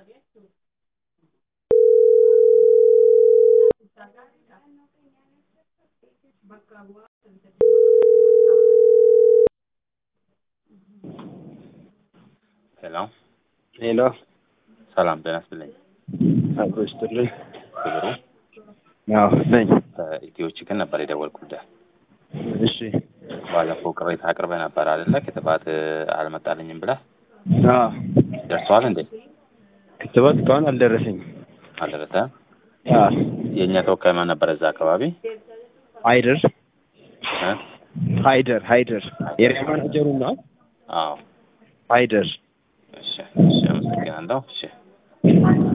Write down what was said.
Hello. Hello. ሰላም ጤና ይስጥልኝ። አብሮስትልኝ ክብሩ ያው ነኝ። ኢትዮ ቺክን ነበር የደወልኩልህ። እሺ ባለፈው ቅሬታ አቅርበህ ነበር አይደለ? ክትባት አልመጣልኝም ብለህ። አዎ ደርሷል እንዴ? ክትባት እስካሁን አልደረሰኝም። አልደረሰም? አዎ የእኛ ተወካይ ማን ነበር እዛ አካባቢ? ሃይደር እ ሃይደር ኤሪያ ማናጀሩ ነው። አዎ ሃይደር እሺ፣ አመሰግናለሁ። እሺ